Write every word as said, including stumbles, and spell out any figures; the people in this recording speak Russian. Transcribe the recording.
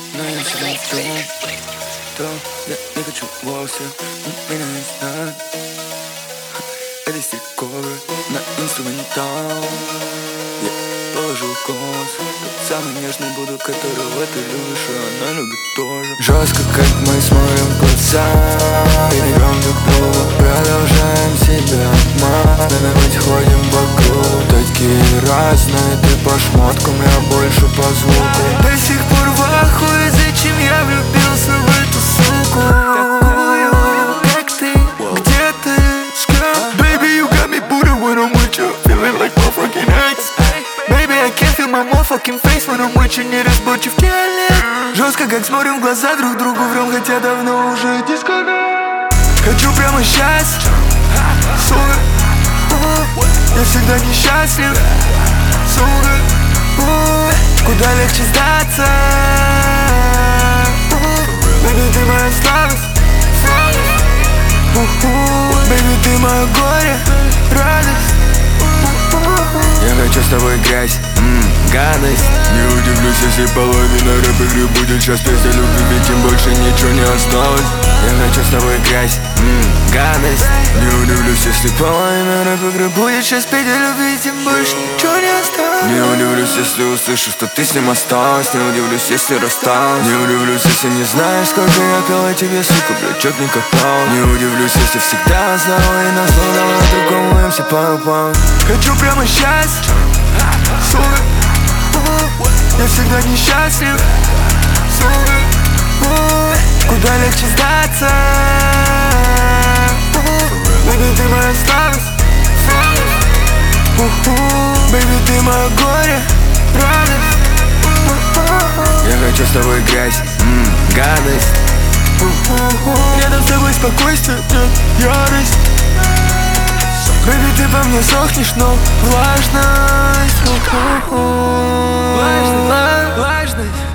но я всегда жду, то я не хочу вовсе, меня не знает. Это стиковый на инструментал. Я положил голос, тот самый нежный буду, которого ты любишь, и она любит тоже. Жестко, как мы смотрим в глаза, и берем друг друга, продолжаем себя обманывать, ходим вокруг. Такие разные, ты по шмоткам, я больше по звуку. До сих пор в ахуе, зачем я влюбился в эту суку. Такую, как ты, где ты, с кем? Baby, you got me booted when I'm with you, feeling like my fucking ex. Baby, I can't feel my motherfucking face when I'm with you, не разборчив в теле. Жестко, как смотрим в глаза друг другу, врем, хотя давно уже дисконнект. Хочу прямо сейчас, сука, я всегда несчастлив, сука. Куда легче сдаться, baby, ты моя слабость, baby, ты мое горе, радость. Я хочу с тобой грязь, ммм, гадость. Не удивлюсь, если половина рэп-игры будет сейчас песня любви, ведь им больше ничего не осталось. Я хочу с тобой грязь, ммм, гадость. Не удивлюсь, если половина рэп-игры будет сейчас песня любви, ведь им больше ничего не осталось. Не удивлюсь, если услышу, что ты с ним осталась. Не удивлюсь, если рассталась. Не удивлюсь, если не знаешь, сколько я пела тебе, сука, блядь, чё-то не копал. Не удивлюсь, если всегда знала и назло дала другому им все пару-пару. Хочу прямо сейчас, сука, я всегда несчастлив, сука. Куда легче сдаться, baby, ты моя слабость, baby, ты мое горе, радость. Я хочу с тобой грязь, ммм, гадость. Рядом с тобой спокойствие, нет ярость. Baby, ты по мне сохнешь, но влажность, влажность, влажность.